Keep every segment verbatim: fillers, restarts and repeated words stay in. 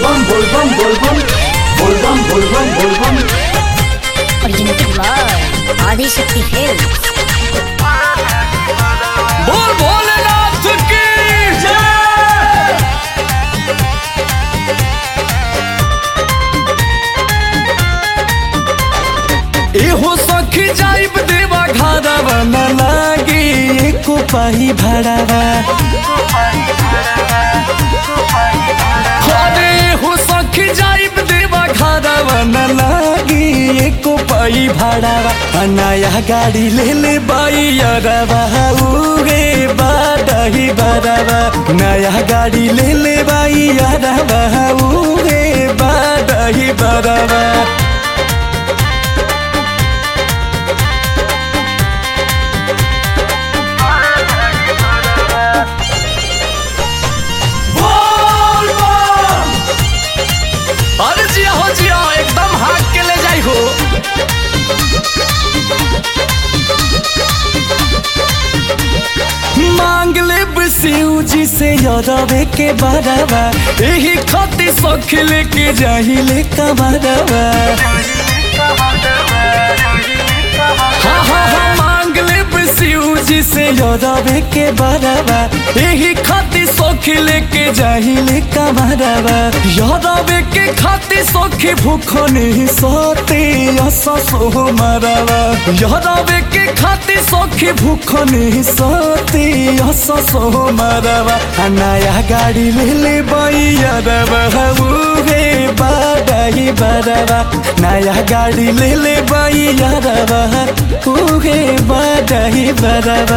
Bolbam Bolbam Bolbam Bolbam Bolbam Bolbam originated by Adi Shakti Films. बोल भोलेनाथ की जय। एहो सखी जाइब देवा घरवा न लागी एको पाही भाड़ावा। अरे हो सखी जाइब देवा घरवा न लागी एको पाही भाड़ावा। नया गाड़ी ले ले बाई अरवा उगे बाडही बरवा। नया गाड़ी ले ले बाई अरवा उगे बाडही बरवा। अरे जिया हो जिया एकदम हाथ के ले जाई हो। मांग ले शिव जी से यादवे के बरवा। यही खातिर सख लेके जाही ले कमरवा। हाँ हाँ हाँ मांग ले शिव जी से यादवे के बरवा। यही खातिर सख लेके जाही ले कमरवा। यादवे के खातिर सखी भूखो नहीं सोते ऐसा सो मरवा। यादवे के खातिर सखी भूखो नहीं सोते ऐसा सो मरवा। नया गाड़ी ले ले बाई अरवा उगे बाडही बरवा। नया गाड़ी ले ले बाई अरवा उगे बाडही बरवा।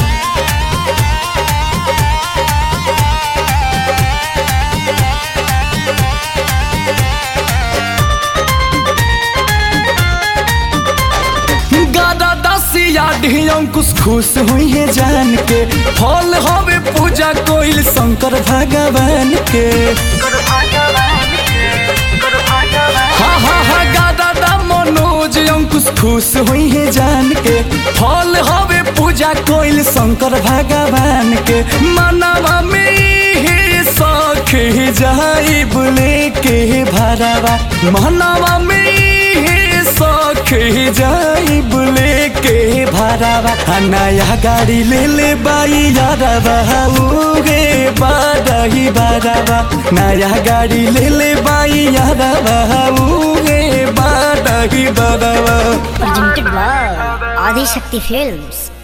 अंकुश खुश हुई है जान के। फल हवे पूजा कोइल शंकर भगवान के। हाँ हाँ हाँ गादा मनोज अंकुश खुश हुई है जान के। फल हवे पूजा कोइल शंकर भगवान के। मनवा में ही सख जाई बुले के भरावा। मनवा में ही सख जाई बुले के भरावा। नया गाड़ी ले ले बाई अरवा उगे बाडही बरवा। नया गाड़ी ले ले बाई अरवा उगे बाडही बरवा। Originated by Adi Shakti Films.